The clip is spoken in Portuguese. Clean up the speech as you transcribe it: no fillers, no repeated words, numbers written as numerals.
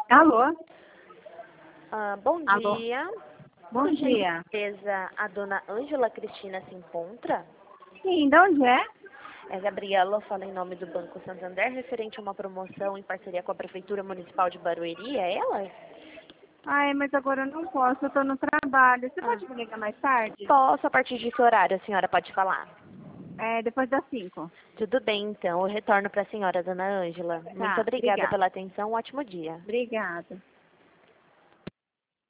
Alô? Bom Alô? dia. Bom Por dia. gentileza, a dona Ângela Cristina se encontra? Sim, de onde é? É Gabriela, fala em nome do Banco Santander, referente a uma promoção em parceria com a Prefeitura Municipal de Barueri, é ela? Ai, mas agora eu não posso, eu tô no trabalho. Você Ah, pode me ligar mais tarde? posso, a partir de que horário a senhora pode falar? É, depois das 5. Tudo bem, então, eu retorno para a senhora, dona Ângela. Muito Tá, obrigada obrigada. pela atenção, um ótimo dia. Obrigada.